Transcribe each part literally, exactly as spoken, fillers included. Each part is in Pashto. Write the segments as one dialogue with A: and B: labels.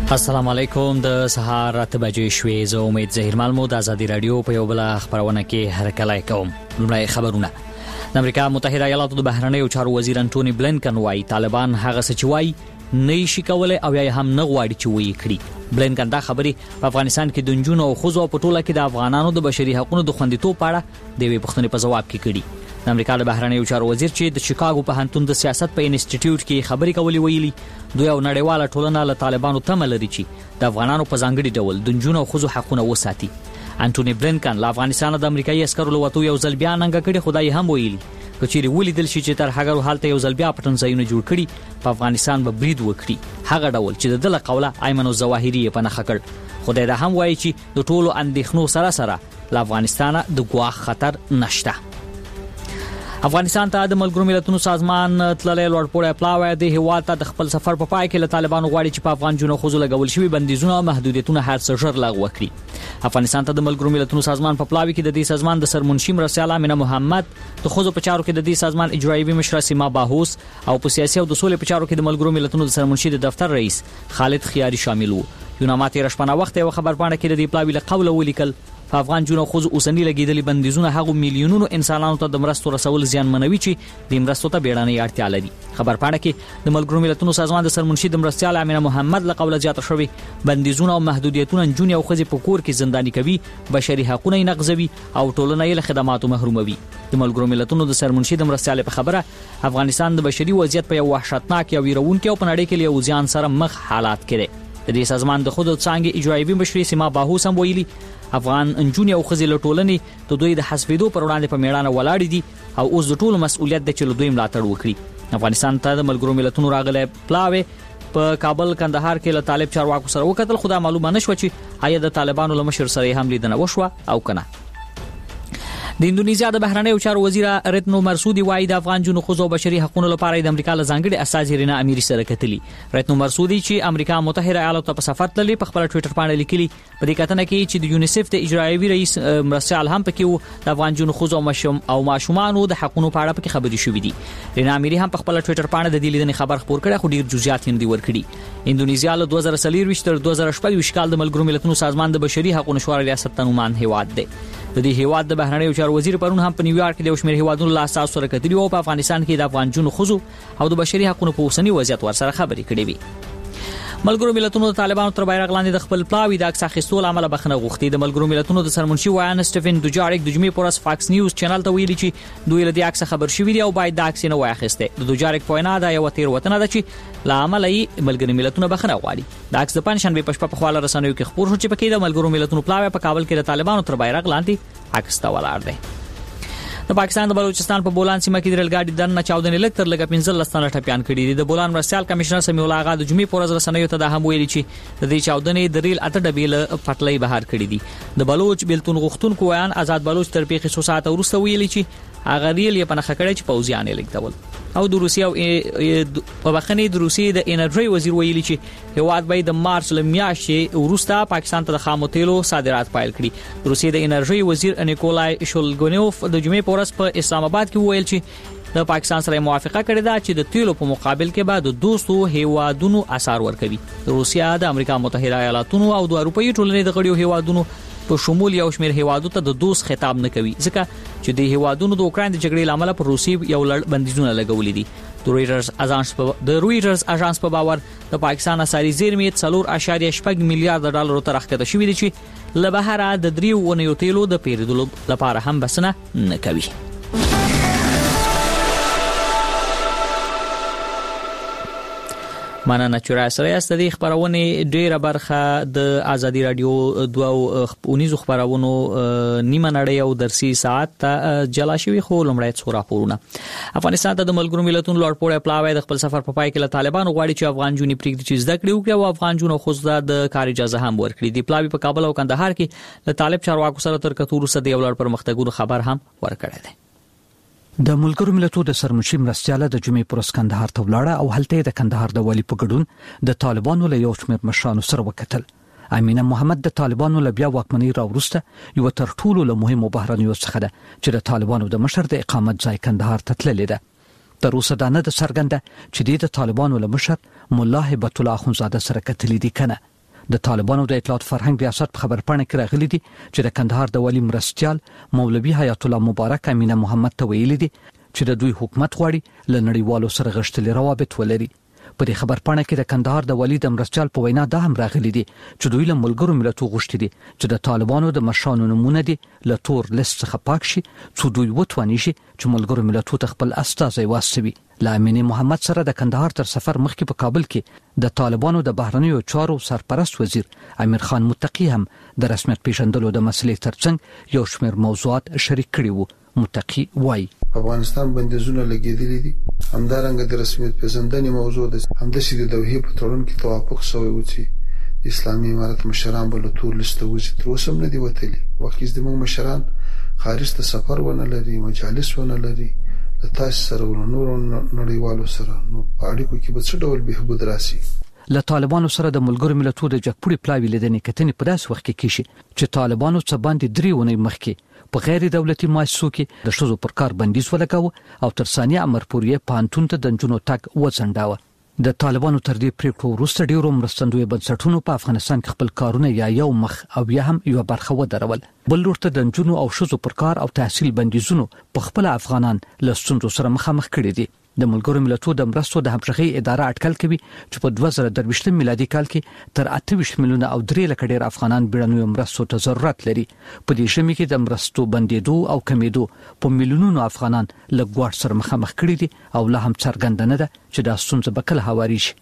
A: السلام علیکم. د سهار اته بجې شوې. زه امید زهیرمل مو د ازادي رادیو په یو بل خبرونه کې هرکلی کوم. لومړی خبرونه. د امریکا متحده ایالاتو د بهرنیو چارو وزیر انټونی بلینکن وايي طالبان هغه څه چې وايي نه شي کولای او یا هم نه غواړي چې وایي کړي. بلینکن دا خبرې په افغانستان کې د نجونو او ښځو په ټوله کې د افغانانو د بشري حقوقو د خوندیتوب په اړه د یوې پوښتنې په ځواب کې کړي. د امریکا د بهرنیو چارو وزیر چې د شیکاګو پوهنتون د سیاست په انسټیټیوټ کې خبرې کولې ویلي دوی او نړیواله ټولنه له طالبانو تمه لري چې د افغانانو په ځانګړي ډول د نجونو او ښځو حقونه وساتي. انټونی بلینکن له افغانستان د امریکایي عسکرو له وتو یو ځل بیا ننګه کړي. خدای هم ویلي کچېری ولیدل شي چې تر هغه حالت یو ځل بیا پټن ځایونه جوړ کړي په افغانستان به برید وکړي هغه ډول چې د دله قوله ایمن الظواهری په نخښه کړ. خدای دا هم وایي چې د ټولو اندېښنو سره سره له افغانستان د ګواښ خطر نشته. افغانستان ته د ملګرو ملتونو سازمان تللی لوړپوړی پلاوی د هیواد ته د خپل سفر په پای کې له طالبانو غواړي چې په افغان جنو خوځو لګول شوی بندیزونه او محدودیتونه هر څه ژر لغوه کړي. افغانستان ته د ملګرو ملتونو سازمان په پلاوی کې د دې سازمان د سرمنشي مرسیال امینه محمد، د خوځو په چارو کې د دې سازمان اجرایي مشر سیما باهوس او په سیاسي او د سولې په چارو کې د ملګرو ملتونو د سرمنشي د دفتر رئیس خالد خیاري شامل وو. یونامات رشپنه وخت یو خبر پاڼه کې د دې پلاوی له قوله ولیکل په افغان جنو خوځو اوسنی لګیدلي بندیزونه هغه میلیونونو انسانانو ته د مرستو رسول زیان منوي چې د مرستو ته بیړنۍ اړتیا لري. خبر پاڼه کې د ملګرو ملتونو سازمان د سرمنشي د مرستیال امینه محمد له قوله زیاته شوی بندیزونه او محدودیتونه جنونی او ښځې په کور کې زنداني کوي، بشري حقوقونه یې نقضوي او ټولنه یې له خدماتو محروموي. د ملګرو ملتونو د سرمنشي د مرستیال په خبره افغانستان د بشري وضعیت په یو وحشتناک او ویرونکي او په نړۍ کې له ځان سره مخ حالات کې د دې سازمان د خود څنګه اجرایي مشر سیما باهوس هم ویلي افغان انجونی او خزي له ټولنې ته دوی د حسابېدو پر وړاندې په میړانه ولاړ دي او اوس د ټولو مسؤلیت د چلو دوی ملاتړ وکړي. افغانستان ته د ملګرو ملتونو راغله پلاوی په کابل کندهار کې له طالب چارواکو سره وکتل. خو دا معلومه نشو چې آیا د طالبانو له مشر سره هم لیدنه وشوه او کنه. د اندونیزیا د بهرنیو چارو وزیر رتنو مرسودي وايي د افغان جنو خوځو بشري حقوقو لپاره د امریکا له ځانګړي اساس رینا اميري سره کتلی. رتنو مرسودي چې امریکا متحده ایالاتو په سفر تللی په خپل ټوئیټر باندې لیکلي په دې کتنه کې چې د یونیسف د اجرایي رئیس مرسال هم پکې وو د افغان جنو خوځو مشم او ماشومان د حقوقو په اړه پکې خبري شوې دي. رینا اميري هم په خپل ټوئیټر باندې د دې لیدنې خبر خبر کړی خو ډیر جزئیات یې نه ورکړي. اندونیزیا له دوه زره څلور تر دوه زره شپږ کال د ملګرو ملتونو سازمان د بشري حقوقو شورا ریاست تنومان هیواد دی. د دې هیواد د بهرنیو چارو وزیر پرون هم په نیویارک کې د شمیر هیوادونو له اساس سره کتلی او په افغانستان کې د افغان جنو خوځو او د بشري حقوقو په اوسنی وضعیت ورسره خبرې کړې وي. ملګرو ملتونو د طالبانو تر بیرغ لاندې د خپل پلاوی د عکس اخیستلو عمله بخنه غوښتي. د ملګرو ملتونو د سرمنشي وایان سټیفن دوجاریک د جمعې پورس فاکس نیوز چینل ته ویلي چې دوی له دې عکس خبر شوي دي او باید د عکس نه واخیسته. د دوجاریک په وینا دا یو تیر وطن ده چې لا عمل یې ملګرو ملتونو بخنه غواړي. د عکس د پنځشنبه په شپه په خواله رسنیو کې خبر شو چې پکې د ملګرو ملتونو پلاوی په کابل کې د طالبانو تر بیرغ لاندې عکس تا ولاړ دی. د پاکستان د بلوچستان په بولان سیمه کې د ریل ګاډي دننه چاودنې لکتر لګ پنځه لستانه ټپيان کړي دي. د بولان مرسیال کمشنر سمیع الله آغا د جمعې پورز رسنیو ته د هم ویلي چې د دې چاودنې د ریل اته ډبې له پټلۍ بهر کړي دي. د بلوچ بیلتون غختونکو ویان آزاد بلوچ تر پیښې څو ساعت وروسته ویلي چې هغه ریل یې په نخښه کړی چې پوځیان یې لګتول. او د روسیا په بخنې د روسیې د انرژي وزیر ویلي چې هیواد به د مارچ ل میاشتې وروسته پاکستان ته د خامو تیلو صادرات پایل کړي. د روسیې د انرژي وزیر نیکولای شولګونوف د جمعې پورس په اسلام آباد کې ویل چې د پاکستان سره موافقه کړې ده چې د تیلو په مقابل کې به د دوستو هیوادونو اثر ورکوي. روسیا د امریکا متحده ایالاتونو او د اروپאי ټولنې د غړیو هیوادونو په شمول یو شمېر هیوادو ته د دوست خطاب نه کوي ځکه چې د هیوادونو د اوکرين د جګړې لامل پر روسي یو لړ بندیزونه لګولې دي. د رويټرز اژانس په د رويټرز اژانس په باور د پاکستان اساري زیرمې څلور اعشاریه شپږ میلیارډ ډالر ته راښکته شوې دي چې له بهره د دریو ونیو تیلو د پیریدلو لپاره هم بسنه نه کوي. مننه چې را سره است. د خبرونه ډیره برخه د ازادي رادیو دوه اونیزو خبرونو نیمه نړۍ او درسي ساعت ته جلا شوی خو لمړی څو راپورونه. افغانستان ته د ملګرو ملتونو لوړپوړی پلاوی د خپل سفر په پای کې له طالبانو غواړي چې افغان جونی پریږدي چې زده کړي وکړي او افغان جونو خوځدا د کار اجازه هم ورکړي. د پلاوی په کابل او کندهار کې له طالب چارواکو سره تر کتور سره د یو لړ پرمختګونو خبر هم ورکړی دی.
B: د ملګرو ملتونو د سرمنشي مرستیال د جمعې پورس کندهار ته ولاړه او هلته د کندهار د والی په ګډون د طالبانو له یو شمېر مشرانو سره وکتل. امینه محمد د طالبانو له بیا واکمنۍ راوروسته یو تر ټولو له مهمو بهرنیو څخه ده چې د طالبانو د مشر د اقامت ځای کندهار ته تللی ده. تر اوسه دا نه د څرګنده چې د طالبانو له مشر مولا هبت الله اخونزاده سره کتلی دي کنه. د طالبانو د اطلاعات فرهنګ ریاست په خبرپاڼه کې راغلي دي چې د کندهار د والي مرستيال مولوي حیات الله مبارک امینه محمد ته ویلي دي چې د دوی حکومت غواړي ل نړیوالو سره غښتلي روابط ولري. په دې خبرپاڼه کې د کندهار د والي د مرستيال په وینا دا هم راغلي دي چې دوی له ملګرو ملتونو غوښتي دي چې د طالبانو د مشرانو نمونه دي له تور لیست څخه پاک شي څو دوی وتواني شي چې ملګرو ملتونو ته خپل استازي واستوي. لامین محمد سره د کندهار تر سفر مخکې په کابل کې د طالبانو د بهرنیو چارو سرپرست وزیر امیر خان متقی هم د رسمیت پیژندلو د مسلې ترڅنګ یو شمېر موضوعات شریک کړي وو. متقی وای
C: افغانستان بندیزونه لګیدلې دي، همدارنګه د رسمیت پیژندنې موضوع ده، همداسې د دوحې په تړون کې توافق شوی و چې اسلامي امارت مشران به له تور لیسته وځي. تر اوسه هم نه دي وتلي. وخت زموږ مشران خارج ته سفر ونه لري، مجالس ونه لري، د تاسو سره ول نور نړیوالو سره نو په اړیکو کې به څه ډول بهبود راسي.
B: له طالبانو سره د ملګرو ملتونو د جګپوړي پلاوی لیدنې کتنې په داس وخت کې کیشي چې طالبانو څه باندې درې ونې مخکې په غیر دولتي مؤسسو کې د شذو پر کار بندیز ولګاوه او تر ثانیه امر پورې پانتون ته د جنونو تک وڅنډاوه. د طالبانو تر دې پریکړو وروسته ډیرو مرستندوی بنسټونو په افغانستان کې خپل کارونه یا یو مخ او یا هم یو برخه ودرول. بل ورته د جنونو او شذو پر کار او تحصیل بندیزونو په خپل افغانان له ستونزو سره مخامخ کړي دي. د ملګرو ملتونو د مرستو د همغږي اداره اټکل کوي چې په دوه زره درویشت میلادي کال کې تر اته ویشت میلیونه او درې لک ډیر افغانان بیړنیو مرستو ته ضرورت لري. په دې شمه کې د مرستو بندیدو او کمیدو په میلیونونو افغانان له ګواښ سره مخامخ کړي دي او لا هم څرګنده نه ده چې دا ستونزه به کله هواري شي.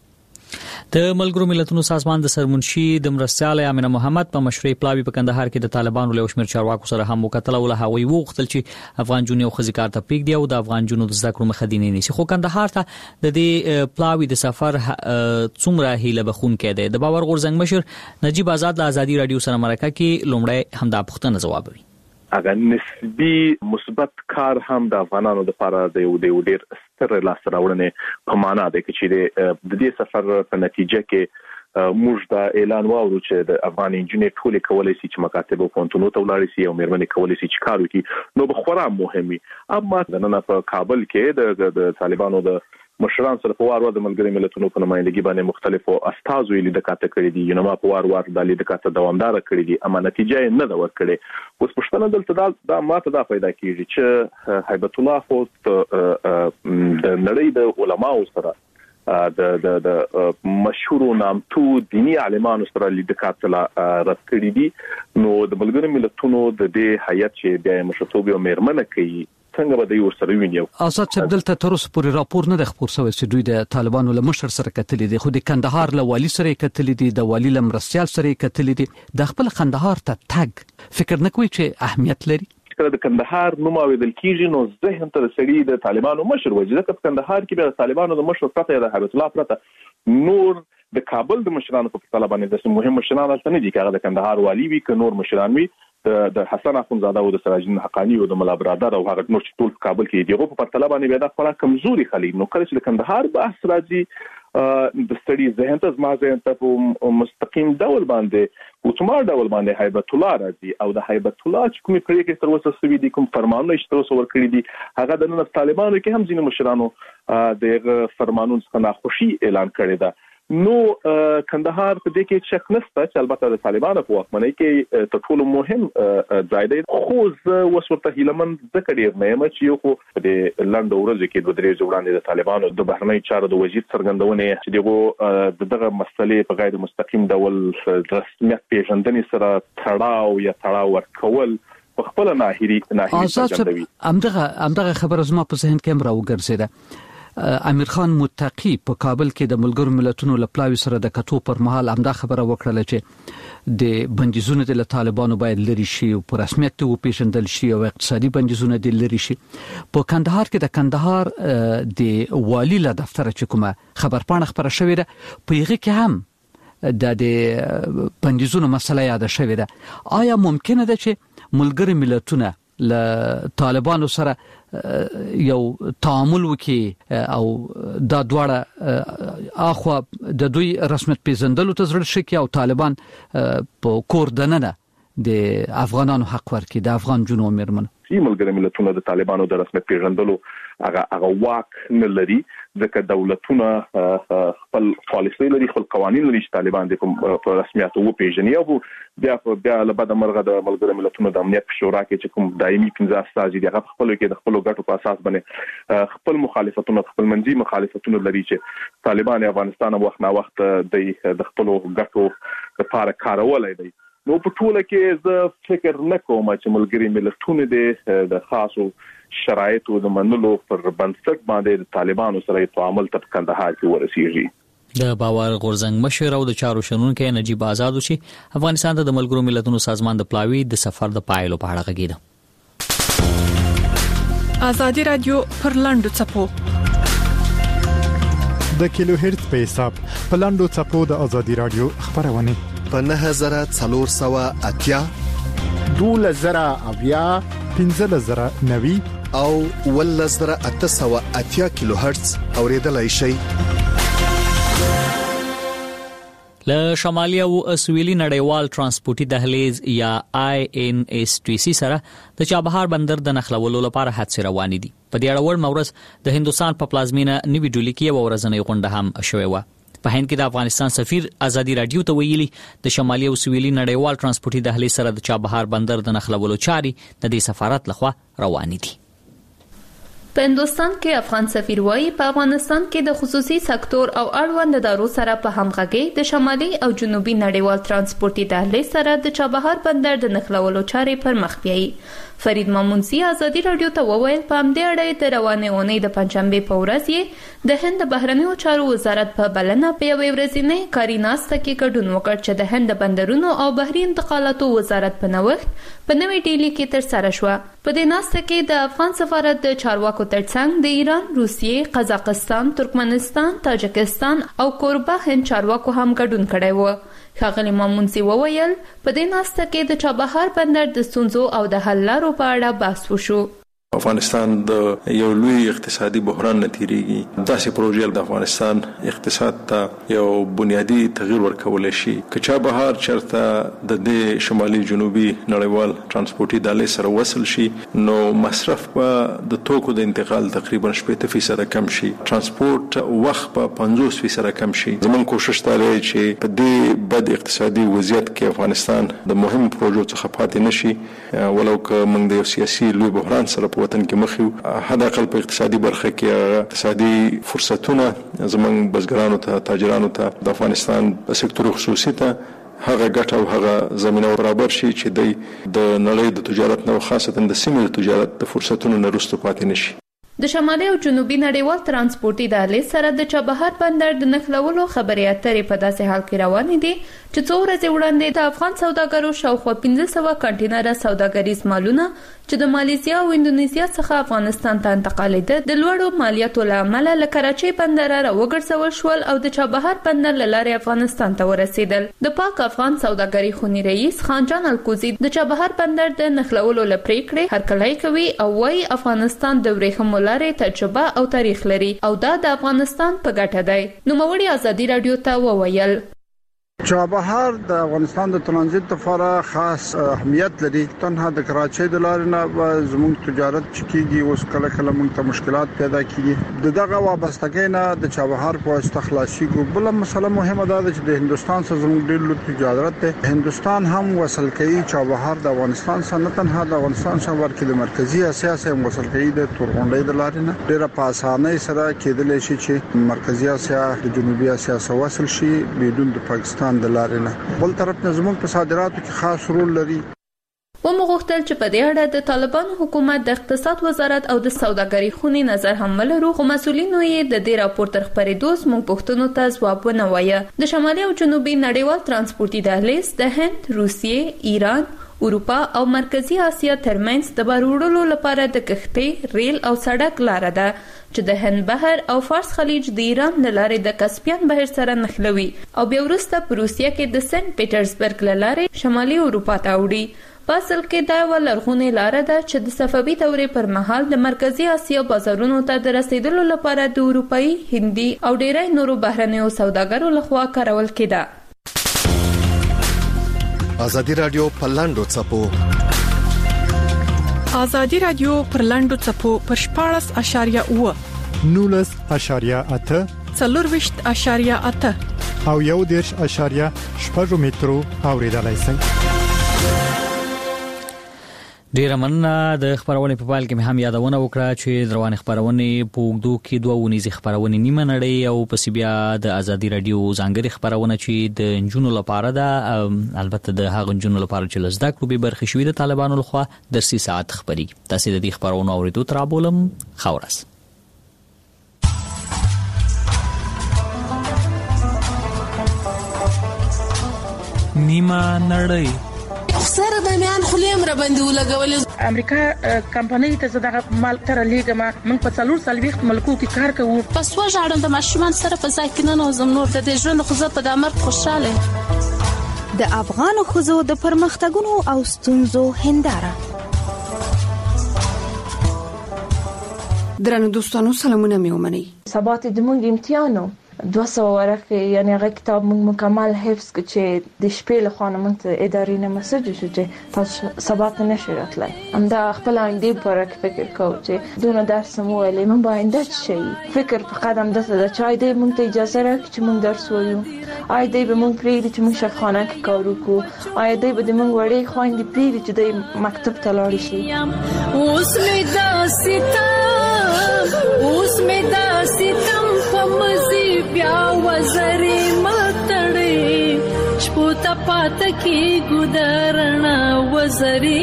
A: د ملګرو ملتونو سازمان د سرمنشي د مرستيال امینه محمد په مشرۍ پلاوی په کندهار کې د طالبانو له شمیر چارواکو سره هم وکتل او له هغوی وغوښتل چې افغان جنونو خزي کار ته پریږدي او د افغان جنونو د زده کړو مخه دي نه نیسي. خو کندهار ته د دې پلاوی د سفر څومره هیله بخون کېده. د باور غورزنګ مشر نجیب آزاد له آزادي رادیو سره مرکه کې لومړی هم د پښتنه جوابوي.
D: اگر نسبی مثبت کار هم د افغانانو لپاره د یو ډیر ستر لاس راوړنې په معنا ده چې د دې سفر په نتیجه کې موږ دا اعلان واورو چې د افغان انجینر ټول کولای شي چې مکاتب او پونتونو ته ولاړ شي او مېرمنې کولای شي چې کار وکړي نو به خورا مهمي. اما د نن په کابل کې د طالبانو د مشران سره په وار وار د ملګري ملتونو په نمائندګي باندې مختلفو استازو یې لیدکاته کړې دي، یو نو په وار وار د لیدکاته دوامدار کړې دي، اما نتیجه یې نه دا ورکړې. اوس پښتنه دلته دا ماته دا پیدا کیږي چې هیبت الله خو د نړۍ د علماو سره د د د مشهور نامتو دینی عالمانو سره لیدکاته راځي دي. نو د ملګري ملتونو د دې هیئت چې د مشرتوب او مېرمنه کوي څنګه به د یو سره ویني.
B: آزاد چې دلته تر اوسه پورې راپور نه د خبر شوی چې دوی د طالبانو له مشر سره کتلې دي، خو د کندهار له والی سره کتلې دي، د والی له مرستيال سره کتلې دي. د خپل کندهار ته تګ فکر نه کوي چې اهمیت لري؟
D: کله د کندهار نوم اوریدل کیږي نو ذهن ته سړي د طالبانو مشر وځي. ځکه په کندهار کې د طالبانو د مشر پرته د هیبت الله پرته نور د کابل د مشرانو په طالبانو د مهم مشرانو نه دي. کله د کندهار والی وی ک نور مشران وی د حسن اخونزاده او د سراج الدین حقانی او د ملا برادر او هغه نور چې ټول کابل کې دیغه په طالبانو بیا د خپل کمزوري خلی نو کله چې د کندهار بحث راځي د ستړي ذهن ته زما ذهن ته په مستقیم ډول باندې اوتمار ډول باندې هیبت الله راځي او د هیبت الله چې کومې پریکړې تر اوسه سوي دي، کوم فرمانونه چې تر اوسه ورکړي دي، هغه د نن طالبانو کې هم ځینې مشرانو د فرمانونو څخه ناخوشي اعلان کړی ده. نو کندهار په دې کې شک نشته چې البته د طالبانو په واکمنۍ کې تر ټولو مهم ځای دی. خو زه اوس ورته هیلمن ځکه ډېر نه یم چې یو خو د لنډو ورځو کې دوه درې وړاندې د طالبانو د بهرنۍ چارو د وزیر څرګندونې چې دغه دغه مسلې په غیر مستقیم ډول رسمیت پیژندنې سره تړاو یا تړاو ورکول په خپل ناهیري ناهیري څرګندوي.
B: همدغه همدغه خبره زما په ذهن کې هم راوګرځیده. امیر خان متقی په کابل کې د ملګرو ملتونو لپلاوي سره د کتو پر مهال همدا خبره وکړه چې د بندیزونو د طالبانو باید لري شي او په رسمیت ته وپیژندل شي او اقتصادي بندیزونه د لري شي. په کندهار کې د کندهار د والی له دفتر چې کومه خبرپاڼه خبره شوې ده په هغه کې هم د د بندیزونو مسله یاد شوې ده. آیا ممکنه ده چې ملګري ملتونه له طالبانو سره یو تعامل وکي او دا دواړه اخو د دوی رسمیت پیژندلو ته ضرورت شي او طالبان په کور دننه د افغانانو حق ورکړي، د افغان جنونو مېرمنو؟
D: چې ملګري ملتونو د طالبانو د رسمیت پیژندلو هغه هغه واک نه لري. ځکه دولتونه خپل پالیسي لري، خپل قوانين لري چې طالبان د په رسمیت او پیژني او بیا بیا له بعد مرغه د ملګرو ملتونو د امنیت په شورا کې چې کوم دایمي پنځه استازي دي هغه خپل کې د خپل ګټو په اساس باندې خپل مخالفتونه خپل منځي مخالفتونه لري چې طالبان افغانستان وخت نه وخت د خپل ګټو لپاره کارولای دي. نو په ټوله کې زه فکر نه کوم چې ملګري ملتونه د خاصو شرایطو د منلو پر بنسټ باندې د طالبانو سره تعامل تر کندهار کې ورسیږي.
A: د باور غورزنګ مشر او د چارو شنونکو نجیب آزاد چې افغانستان ته د ملګرو ملتونو سازمان د پلاوی د سفر د پایلو په اړه غږیده.
E: ازادي رادیو پر لاندو چپو
F: د کیلو هرتز په حساب په لاندو چپو د ازادي رادیو خبرونه
G: په نه هزار څلور سوه اتیا
H: دوله زره اویا
F: پنځه زره نوي
G: او ول زره اته سوه اتیا کیلو هرتز اوریدلای شي.
A: له شمالي او سویلي نړیوال ترانسپورتي دهلیز یا آی ان اس ټي سي سره د چابهار بندر د نخلولو لپاره حادثه روانې دي. په دې اړه ور مورس د هندستان په پلازمینه نیوی ډیلی کې یو ورځنی غونډه هم شوې و. په هند کې د افغانستان سفیر ازادي رادیو ته ویلي د شمالي او سویلي نړیوال ترانسپورتي دهلیز سره د چابهار بندر د نخلولو چاري د دې سفارت لخوا روانې دي.
I: په هندستان کې افغان سفیر وایي په افغانستان کې د خصوصي سکتور او اړوند ادارو سره په همغږي د شمالي او جنوبي نړیوال ترانسپورتي دهلیز سره د چابهار بندر د نخلولو چاري پر مخ بیایي. فرید مامونسی ازادي رادیو ته وویل په همدې اړه د روانې اونۍ د پنځشنبه په ورځ یې د هند بهرنیو چارو وزارت په بلنه په یوې ورځنۍ کاري ناسته کې ګډون وکړ چې د هند بندرونو او بحري انتقالاتو وزارت په نوښت په نوې ډیلی کې ترسره شوه. په دې ناسته کې د افغان سفارت د چارواکو ترڅنګ د ایران، روسیې، قزاقستان، ترکمنستان، تاجکستان او کوربه هند چارواکو هم ګډون کړی و. ښاغلي مامونسی وویل په دې ناسته کې د چابهار بندر د ستونزو او د حل لارو په اړه بحث وشو.
J: افغانستان د یو لوی اقتصادي بحران نتیریږي. داسې پروژې د افغانستان اقتصاد ته یو بنیادی تغییر ورکول شي. که چابهار چرته د دې شمالي جنوبي نړیوال ترانسپورتي دهلیز سره وصل شي نو مصرف په د توکو د انتقال تقریبا شپږ فیصد کم شي، ترانسپورت وخت په پنځوس فیصد کم شي. زموږ کوشش دا دی چې په دې بد اقتصادي وضعیت کې افغانستان د مهم پروژو څخه پاتې نشي، ولو که موږ د یو سیاسي لوی بحران سره وطن کې مخیو. حد اقل په اقتصادي برخه کې اقتصادي فرصتونه زمونږ بزګرانو ته، تاجرانو ته، د افغانستان سکتور خصوصي ته هغه ګټه او هغه زمينه برابر شي چې د نړۍ د تجارت نو خاصتا د سیمې د تجارت د فرصتونو نه رسټو پاتې نشي.
I: د شمالي او جنوبي نړیوال ترانسپورتي دهلیز سره د چابهار بندر د نخلولو خبرې اترې په داسې حال کې روانې دي چې څو ورځې وړاندې د افغان سوداګرو شاوخوا پنځه سوه کنټینره سوداګریز مالونه چې د مالیزیا او اندونیزیا څخه افغانستان ته انتقالېده د لوړو مالیاتو له امله له کراچۍ بندره راوګرځول شول او د چابهار بندر له لارې افغانستان ته ورسېدل. د پاک افغان سوداګري خونی رئیس خانجان الکوزي د چابهار بندر د نخلولو له پریکړې هرکلی کوي او وايي افغانستان د ورېښمو لارې تجربه او تاریخ لري او دا د افغانستان په ګټه دی. نوموړي ازادي رادیو ته وویل
H: چابهار د افغانستان د ترانزیت لپاره خاص اهمیت لري. تنها د کراچۍ د لارې نه زموږ تجارت چکیږي، اوس کله کله موږ ته مشکلات پیدا کیږي. د دغه وابستګۍ نه د چابهار په واسطه خلاصي کو. بل مسله مهمه ده چې د هندستان سره زموږ ډېر لوی تجارت دی. هندستان هم وصل کوي چابهار د افغانستان سره، نه تنها د افغانستان سره ورکه د مرکزی اسیا سره وصل کوي د تورغونډۍ د لارې نه. ډېر په اسانۍ سره کېدلی شي چې مرکزی اسیا د جنوبي اسیا سره وصل شي بدون د پاکستان د لارې نه. بل طرف نه زموږ په صادراتو کې خاص رول لري.
I: و مغوښتل چې په دې اړه د طالبانو حکومت د اقتصاد وزارت او د سوداګرۍ خونې نظر هم ولرو، خو مسؤلینو یې د دې راپور تر خپرېدو زموږ پوښتنو ته ځواب ونه وایه. د شمالي او جنوبي نړیوال ترانسپورتي دهلیز د هند، روسیې، ایران، اروپا او مرکزی اسیا ترمنځ د بار وړلو لپاره د کښتۍ، ریل او سړک لاره ده چې د هند بحر او فارس خلیج د ایران له لارې د کسپین بحر سره نښلوي او بیا وروسته په روسیه کې د سنت پیټرزبرګ له لارې شمالي اروپا ته وړي. په اصل کې دا یوه لرغونې لاره ده چې د صفوي دورې پر مهال د مرکزي اسیا بازارونو ته د رسیدلو لپاره د اروپایي، هندي او ډیری نورو بهرنیو سوداګرو لخوا کارول کېده.
G: ازادي رادیو په لاندو چپو
E: ازادي رادیو پر لاندو چپو پر شپاړس اشاریه اوه
F: نولس اشاریه اته
E: څلورویشت اشاریه اته
F: او یو دیرش اشاریه شپږ مترو اوریدلای شئ.
A: ډیر مننه. د خبرونې په پال کې مې هم یادونه وکړه چې دروازه خبرونې په وګدو کې دوه ونیزي خبرونې نیمه نړۍ او پس بیا د ازادي رادیو ځانګړي خبرونه چې د انجونو لپاره ده، البته د هغه انجونو لپاره چې لزدا کړو به برخه شوې د طالبانو لخوا درسي ساعت خبري. تاسو د دې خبرونو اوریدو تر بولم خورس.
K: نیمه نړۍ
L: سره د میان خلیم را باندې ولګول.
M: امریکا کمپنۍ ته زداغه مال تر لیګما من په څلور سال وخت ملکو کې کار کوو.
L: پس وژاړم د ماشومان سره په ځای کې نه نوزم نور د دې ژوند خو زه په دامر خوشاله.
N: د افغان خوځو د پرمختګونو او ستونزو هنداره.
O: درنو دوستانو سلامونه مې ومنئ.
P: سبات د مونږ امتحانو دو سوه ورقه یعنی هغه کتاب موږ مکمل حفظ کړ چې د شپې له خوا موږ ته ادارې نه مسج شو چې تاسو سبات نه شئ راتلای. همدا خپل اندې پر فکر کو چې دونه درس مو ولې موږ باندې شي فکر په قدم دته د چای دی موږ ته اجازه راکړي چې موږ درس وایو. آی دی به موږ پریږدي چې موږ شفخانه کې کار وکړو. آی دی به موږ وړي خويندې پریږدي چې د مکتب ته لاړ شي.
Q: اوس مې دا ستم اوس مې دا ستم په مزي بیا وزري متړي شپوتا پات کی ګدارنا وزري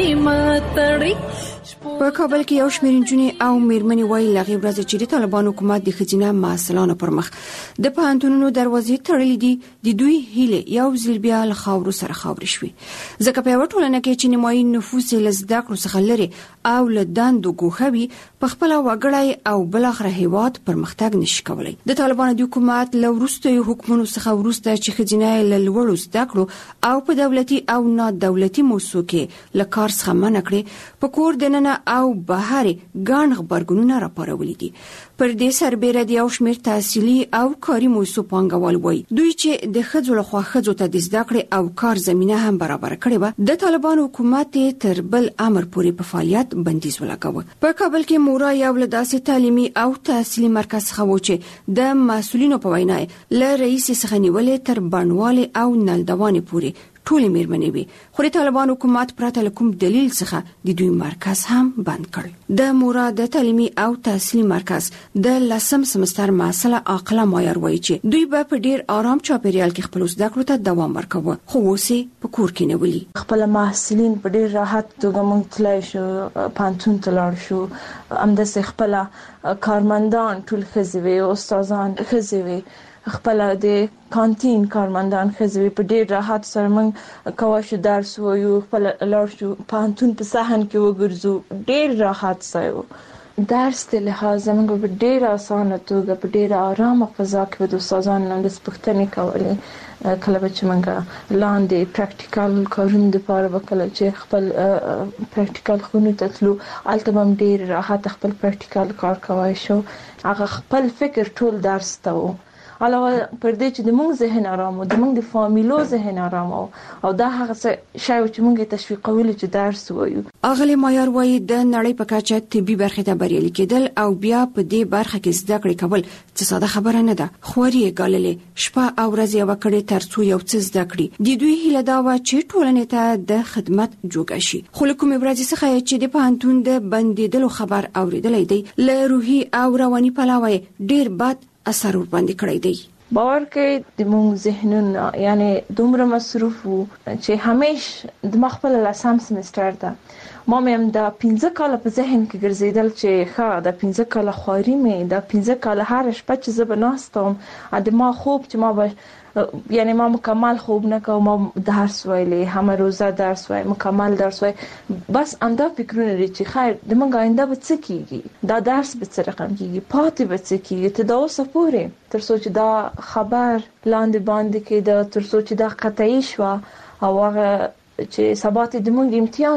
Q: متړي.
O: په کابل کې یو شمېر نجونې او میرمنې وایي لغې ورځ چې د طالبانو حکومت د خزینه محصلانو پر مخ د پوهنتونونو دروازې تړلې دي، د دوی هیله یو ځل بیا له خاورو سره خاورې شوې. ځکه په یو ټولنه کې چې نیمایي نفوس له زده کړو څخه لري او له دندو ګوښه وي په خپل وګړی او بل اخر هیواد پرمختګ نشي کولای. د طالبانو د حکومت له وروستي حکومتونو څخه وروسته چې خزینه له لوړو زده کړو او په دولتي او نه دولتي موسسو کې له کار څخه منع کړي په کور دننه او بهاري ګڼ خبرګونونه راپارولي دي. پر دې سربېره د یو شمېر تحصیلي او کاري موسسو پانګوال وایي دوی چې د ښځو لخوا ښځو ته د زده کړې او کار زمینه هم برابر کړې وه، د طالبانو حکومت تر بل امر پورې په فعالیت بندیز ولګاوه. په کابل کې مورا یو له داسې تعلیمي او تحصیلي مرکز څخه و چې د مسؤلینو په وینا له رئیس څخه نیولې تر بڼوالې او نلدوانې پورې ټولې میرمنې وي، خو د طالبانو حکومت پرته له کوم دلیل څخه د دوی مرکز هم بند کړ. د مورا د تعلیمي او تحصیلي مرکز د لسم سمستر محصله عاقله مایر وایي چې دوی به په ډیر آرام چاپیریال کې خپل زده کړو ته دوام ورکوي، خو اوس په کور کې نه ولي.
P: خپل محصلین په ډیر راحت توګه مونږ تلای شو، پانتون ته لاړ شو، همداسې خپل کارمندان ټول ښځې وي، استادان ښځې وي، خپل د کانتین کارمندان ښځې په ډیر راحت سره موږ کوای شو درس وایو، خپل لاړ شو پانتون په صحن کې وګرځو، ډیر راحت سره درس ته لحاظ موږ په ډیر اسانه توګه په ډیر آرامه فضا کې د استادانو نن د پښتنې کولې. کله چې موږ لاندې پریکټیکل کارونه لپاره وکړل چې خپل پریکټیکل خونو ته تلو، البته هم ډیر راحت خپل پریکټیکل کار کوای شو. هغه خپل فکر ټول درس ته و، علاوه پر دې چې د موږ ذهن آرام او د موږ د فامیلو ذهن آرام او دا هغه شی چې موږ تشویقول چې درس وایو.
O: اغلی مایر وایي د نړۍ په کچه طبي برخه ته بریالي کېدل او بیا په دې برخه کې زده کړې کول څه ساده خبره نه ده. خوري ګاللې شپه او ورځ یو کړي ترڅو یو څه زده کړي. د دوی هیله دا و چې ټولنې ته د خدمت جوګه شي. خو کومې ورځې څخه چې د پوهنتون د بندیدلو خبر اوریدلې دی له روحي او رواني پلوه ډیر بد اثر ور باندې کړی دی.
P: باور کې د موږ ذهنونه یعنی دومره مصروف وو چې همیش د مخبل لسم سمستر ده ما مې دا پنځه کاله په ذهن کې ګرځیدل چې ښه د پنځه کاله خواري مې د پنځه کاله هر شپه چې زه بناستم ا د ما خوب چې ما به یعنی ما مکمل خوب نه کوم، ما درس ویلې همه روزه درس وای، مکمل درس وای، بس انده فکرونه لري چې خیر د موږ آینده به څه کیږي، دا درس به څه رقم کیږي، پاتې به څه کیږي، ته دا اوسه پورې تر څو چې دا خبر لاندې باندې کې دا تر څو چې دا قطعي شو او هغه چې سبات د موږ امتحانو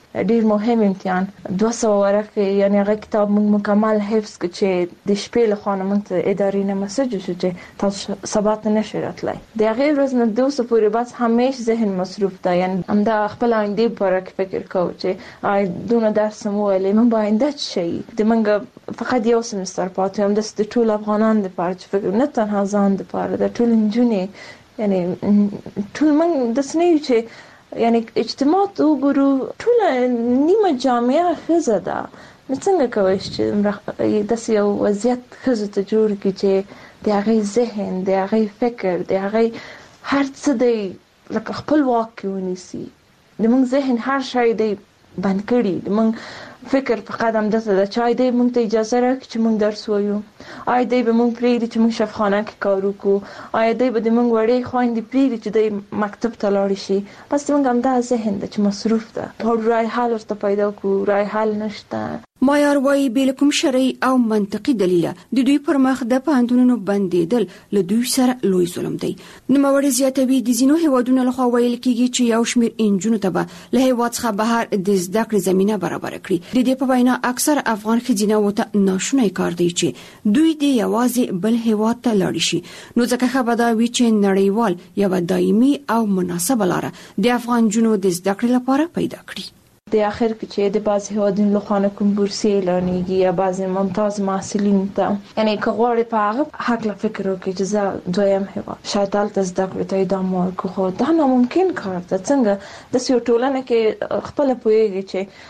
P: ډیر مهم امتحان دوه سوه ورقه یعنی هغه کتاب موږ مکمل حفظ کړ چې د شپې له خوا موږ ته ادارې نه مسج شو چې تاسو سبا ته نشئ راتلای د هغه ورځ نه دوه سوه پورې بس همیش ذهن مصروف ده یعنی همدا خپل آینده پر فکر کوو چې آی دونه درس مو ولې موږ باید شي د موږ فقط یو سمستر پاتې هم د ټول افغانان لپاره چې فکر نه تنها ځان لپاره د ټول انجونې یعنی ټول موږ د سنې چې یعنی اجتماع ته وګورو ټول نیمه جامعه خزه ده نو څنګه کوي چې د یو وضعیت خزه ته جوړ کی چې د هغه ذهن د هغه فکر د هغه هر څه دی لکه خپل واک ونیسي د موږ ذهن هر شی دی بند کړي د موږ فکر په قدم دته د چای دی موږ ته اجازه راکړي چې موږ درس وایو آی دی به موږ پریږدي چې موږ شفخانه کې کار وکړو آی دی به د موږ وړې خويندې پریږدي چې د مکتب ته لاړ شي بس موږ هم دا ذهن د چې مصروف ده هر رای حل ورته پیدا کو رای حل نشته
O: مایار وایي بل کوم شرعي او منطقي دلیل د دوی پر مخ د پاندونو بندیدل له دوی سره لوی ظلم دی نو موري زیاتوي د زینو هوادونو لخوا ویل کیږي چې یو شمیر انجونو ته به له هواد څخه بهر د زده کړې زمينه برابر کړي د دې په وینا اکثر افغان خځینه وته ناشونی کار دی چې دوی د یوازې بل هواد ته لاړ شي نو ځکه خبره دا وی چې نړیوال یو دایمي او مناسبه لار د افغان جنو د زده کړې لپاره پیدا کړي
P: د اخر کې چې د بعض هیوادونو له خوا کوم بورسي اعلانېږي یا بعض ممتاز محصلین ته یعنی که غواړي په هغه حق له فکر وکړي چې زه دویم هیواد شاید هلته زده کړې ته ادامه ورکړو خو دا ناممکن کار ده څنګه داسې یو ټولنه کې خپله پوهېږي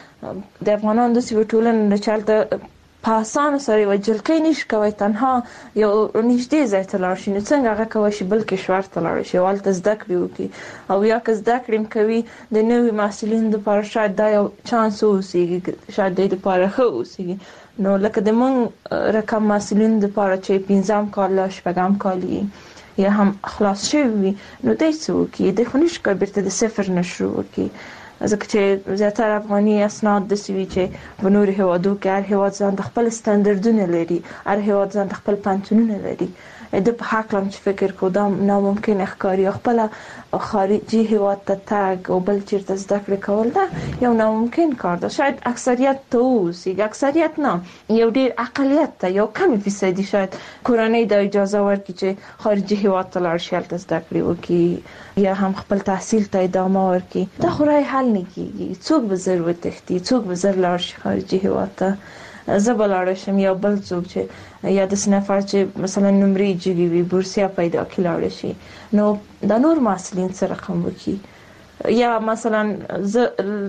P: چې د افغانانو داسې یو ټولنه ده چې هلته په اسانه سره یو جلکۍ نشي کولی تنها یو نږدې ځای ته لاړ شي نو څنګه هغه کولی شي بل کشور ته لاړ شي او هلته زده کړې وکړي او یا که زده کړې هم کوي د نوي محصلینو دپاره شاید دا یو چانس واوسېږي شاید دوی دپاره ښه واوسېږي نو لکه د موږ رقم محصلینو دپاره چې پنځم کال لا شپږم کال یې یا هم خلاص شوي وي نو دی څه وکړي دی خو نشي کولی بیرته د صفر نه شروع وکړي ځکه چې زیاتره افغاني اسناد داسې وي چې په نورو هیوادو کې هر هیواد ځان د خپل سټنډرډونه لري هر هیواد ځان د خپل پوهنتونونه لري د په حق لم چې فکر کو دا ناممکن ښکاري خپل خارجي هیواد ته تګ او بل چیرته زده کړې کول دا یو ناممکن کار ده شاید اکثریت ته اوسېږي اکثریت نه یو ډېر اقلیت ته یو کم فیصدي شاید کورنۍ د اجازه ورکړي چې خارجي هیواد ته لاړ شي هلته زده کړې وکړي یا هم خپل تحصیل ته ادامه ورکړي دا خو رای حل نه کېږي څوک به زر وتښتي څوک به زر لاړ شي خارجي هیواد ته زه به لاړه شم یا بل څوک چې یا داسې نفر چې مثلا نمرې جګې وي بورسیه پیدا کړي لاړه شي نو دا نور محصلین څه رقم وکړي یا مثلا زه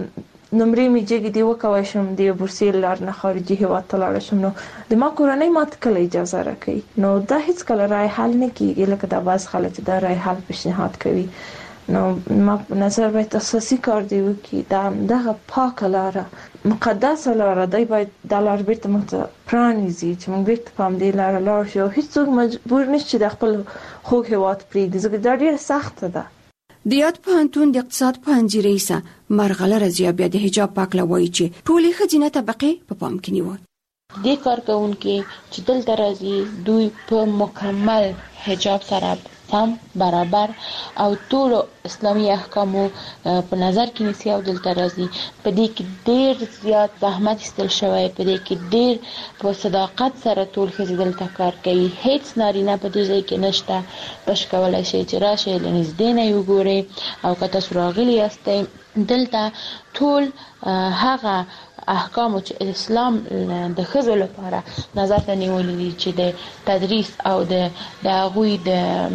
P: نمرې مې جګې دي وکولی شم د یو بورسیې لار نه خارجي هیواد ته لاړه شم نو د ما کورنۍ ما ته کله اجازه راکوي نو دا هیڅکله رای حل نه کېږي لکه دا بعض خلک چې دا رای حل پیشنهاد کوي نو ما په نظر باید اساسي کار دی وکړي دا دغه پاکه لاره مقدسه لاره دی باید دا لار بیرته موږ ته پرانیزي چې موږ بیرته په همدې لاره لاړ شو هیڅوک مجبور نشي چې د خپل خوږ هیواد پرېږدي ځکه دا ډېره سخته ده
O: د یاد پوهنتون د اقتصاد پوهنځي رئیسه مرغله رضیا بیا د حجاب پاک لوي چې ټولې ښځینه طبقې په پام کې نیول
R: دې کارکونکو چې دلته راځي دوی په مکمل حجاب سره سم برابر او ټول اسلامي احکامو په نظر کې نیسي او دلته راځي په دې کې ډېر زیات زحمت ایستل شوی په دې کې ډېر په صداقت سره ټول ښځې دلته کار کوي هیڅ نارینه په دې ځای کې نشته پش کولی شي چې راشئ له نږدې نه یې وګورئ او که تاسو راغلي یاستئ دلته ټول هغه احکام چې اسلام د ښځو لپاره نظر ته نیولي دي چې د تدریس او د د هغوی د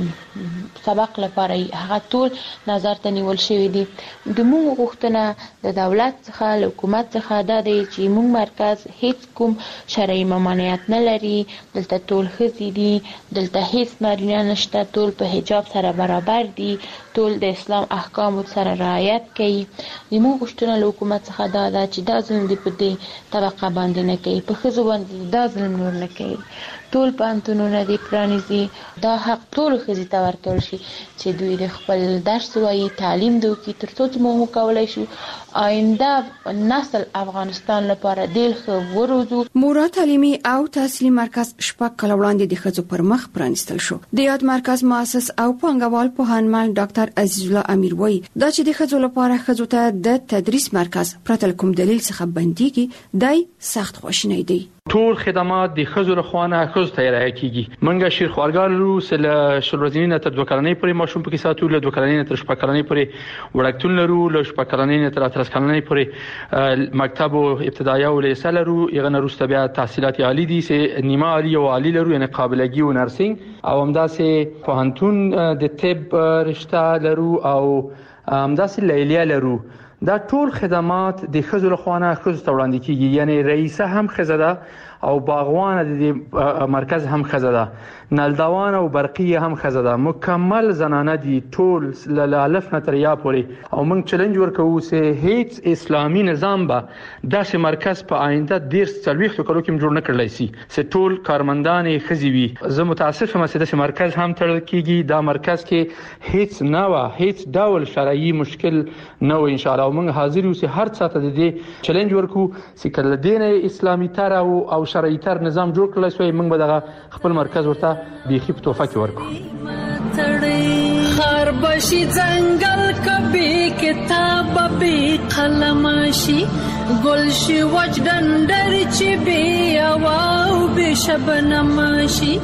R: سبق لپاره هغه ټول نظر ته نیول شوي دي د موږ غوښتنه د دولت څخه له حکومت څخه دا دی چې موږ مرکز هیڅ کوم شرعي ممانعت نه لري دلته ټول ښځې دي دلته هیڅ نارینه نشته ټول په حجاب سره برابر دي ټول د اسلام احکامو سره رعایت کوي د موږ غوښتنه له حکومت څخه دا ده چې دا ظلم دې په دې طبقه باندې نه کوي په ښځو باندې دا ظلم نور نه کوي ټول پوهنتونونه دې پرانیزي دا حق ټولو ښځې ته ورکول شي چې دوی د خپل درس وایي تعلیم دوی ترڅو چې موږ کولای شو آینده نسل افغانستان لپاره دیل خو وروزو.
O: مورا تعلیمي او تحصیلي مرکز شپږ کال وړاندې د ښځو پر مخ پرانستل شو. د یاد مرکز مؤسس او پانګوال پوهنمل ډاکټر عزیز الله امیر وایي دا چې د ښځو لپاره ښځو ته د تدریس مرکز پرته کوم دلیل څخه بنديږي دای سخت خوشنۍ دی.
S: ټول خدمات د خزو رخوانه خزو ته راځي کیږي. منګه شیر خوارګار رو سل شلورزینه تر دوه کلنۍ پورې ماشوم پکې ساتو له دوه کلنۍ تر شپږ کلنۍ پورې وړکتون لرو له شپږ کلنۍ تر اتلس کلنۍ پورې مکتب او ابتدایي او لیسه لرو. یغه نروسته بیا تحصیلات عالی دي سه نیمه عالی او عالی لرو یعنی قابلګي او نرسینګ او همداسې پوهنتون د طب رشته لرو او همداسې لیلیه لرو. دا ټول خدمات د خزو لخوانه خزو ته وړاندې کیږي یعنی رئیسه هم خزده او باغوانه د مرکز هم خزده نلدوان او برقیه هم خزده مکمل زنانه دي ټول ل الف نه تر یا پورې او موږ چیلنج ورکوو چې هیڅ اسلامي نظام به داسې مرکز په آینده ډیر څلويخ کلو کې جوړ نه کړلای شي چې ټول کارمندان خزي وي. زه متاسف یم چې داسې مرکز هم تړل کیږي. دا مرکز کې هیڅ نه و هیڅ ډول شرعي مشکل نه و ان شاء الله. موږ حاضر یو چې هر څه ته د دې چیلنج ورکو چې کله دین اسلامي تر او او شرعي تر نظام جوړ کړل شوی موږ به دغه خپل مرکز ورته بیخي په توفه کې ورکو.
Q: خر بشي ځنګل کبي کتاب به قلم شي ګل شي وجدندر چې بي او به شبنم شي.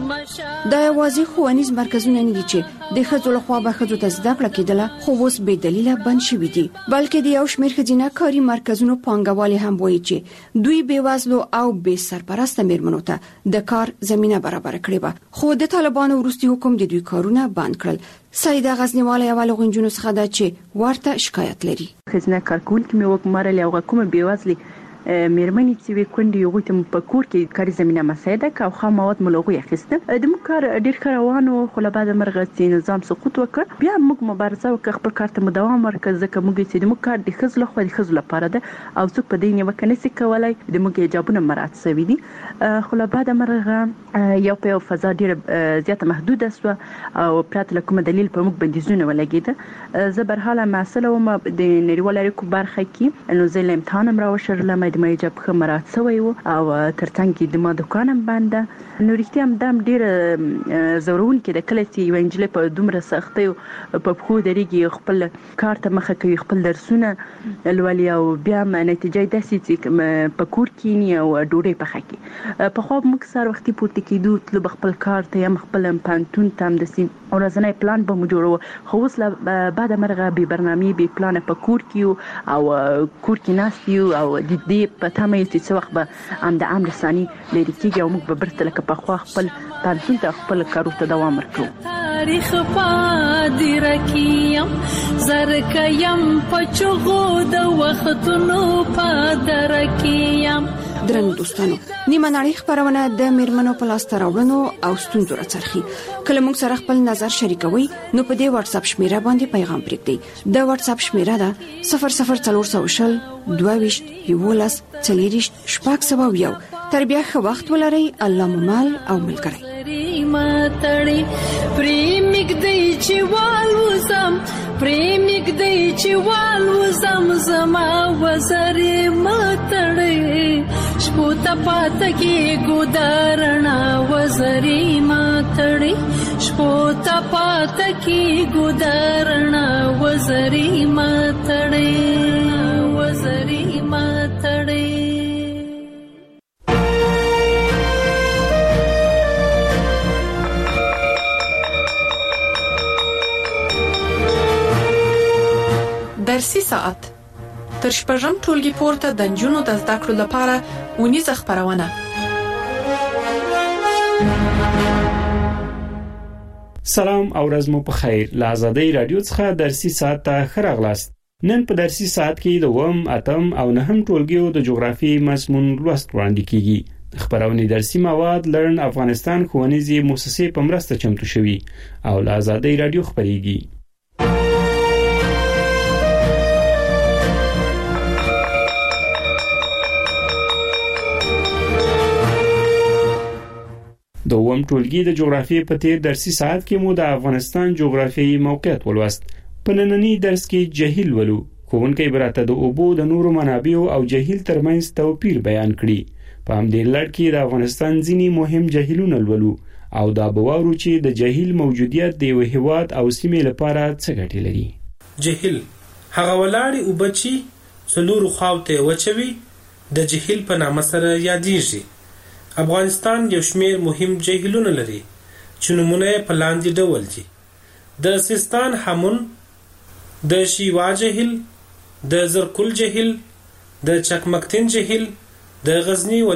O: دا یوازې ښوونیز مرکزونه نه دي چې د ښځو لخوا به ښځو ته زده کړه کېدله خو اوس بې دلیله بند شوي دي بلکې د یو شمېر ښځینه کاري مرکزونو پانګوالې هم وایي چې دوی بېوزلو او بې سرپرسته میرمنو ته د کار زمینه برابره کړې وه خو د طالبانو وروستي حکم د دوی کارونه بند کړل. سیده غزنیواله یو له غونجونو څخه ده چې ورته شکایت لري.
T: ښځینه کارکوونکې مې وګمارلې او کومه بېوزلې میرمنې چې وي کونډې یو ته په کور کې کاري زمينه مساعده کا او خام مواد ملغوي اخیسته د موږ کار ډیر روانو خو له بعد مرغه چې نظام سقوط وکړ بیا موږ مبارزه وکړ خپل کار ته دوام ورکړ ځکه موږ چې د موږ کار د خزل خو د خزل لپاره ده او څوک په دې نیمه کې نسی کولای د موږ اجابونه مراعات شوی دي خو له بعد مرغه یو په فضا ډیر زیاته محدوده سو او پرات له کوم دلیل په موږ بندیزونه ولګیده. زه برحاله مسله وم د نړیوال اړیکو برخه کې نو زه امتحان را وشرلم د مې جاب خمرات سوی او ترڅنګ کې د ما دکانم بنده نو رښتیا هم دم ډیر زورون کې د کله چې وینجل په دومره سختي په خو درېږي خپل کار ته مخه کوي خپل درسونه لولي او بیا نتیجه داسې چې په کور کې نه او ډوډۍ په خکې په خو موږ سره وختي پورته کېدو تل خپل کار ته هم خپل پانتون تام د سین او ورځنی پلان به مو جوړو خو اوس له بعد مرغه به برنامه به پلان په کور کې او کور کې ناستیو او د دې په تمه چې څو وخت به ام د امر ثاني لري کېږي او موږ به برته لکه په خوا خپل پانتون ته خپل کارو ته دوام ورکړو.
Q: تاریخ پادر کیم زرکیم پچغو د وختونو پادر کیم.
O: درنو دوستانو نیمه نړۍ خبرونه د میرمنو په لاس راوړنو او ستونزو راڅرخي. کله موږ سره خپل نظر شریکوي نو په دې واتس اپ شمیره باندې پیغام پرېږدئ. د واتس اپ شمیره ده صفر صفر څلور سوه شل دوه ویشت یولس څلېرویشت شپږ سوه یو. تر بیا ښه وخت ولرئ. الله مو مل او ملګری.
Q: پریمګ دی چې والوزم پریمګ دی چې والوزم زما وزرې ماتړې شپو ته پات کې ګودارنا وزرې ماتړې شپو ته پات کې ګودارنا وزرې ماتړې وزرې ماتړې.
E: درسي ساعت تر شپږم ټولګي پورته د نجونو د زده کړو لپاره ونیزه خبرونه.
U: سلام او ورځ مو په خیر. له آزادۍ رادیو څخه درسي ساعت ته ښه راغلاست. نن په درسي ساعت کې د اووم اتم او نهم ټولګیو د جغرافي مضمون لوست وړاندې کیږي. خبرونه درسي مواد لرن افغانستان ښوونیزې مؤسسې په مرسته چمتو شوي او له آزادۍ رادیو خبريږي. دوم ټولګي د جغرافیې په تیر درسي ساعت کې مو د افغانستان جغرافیایي موقعیت ولوست. په نننی درس کې جهیل ولو. ښوونکی براته د اوبو د نورو منابعو او جهیل ترمنځ توپیر بیان کړي. په همدې لړ کې د افغانستان ځینې مهم جهیلونه لولو او دا بوارو چې د جهیل موجودیت د یو هیواد او سیمې لپاره څه ګټې لري.
C: جهیل هغه ولاړې اوبه چې څلورو خواو ته وچوي د جهیل په نامه سره یادېږي. افغانستان یو شمېر مهم جهیلونه لري چې نومونه یې په لاندې ډول دي: د سیستان هامون، د شیوا جهیل، د زرکل جهیل، د چکمکتین جهیل، د غزنی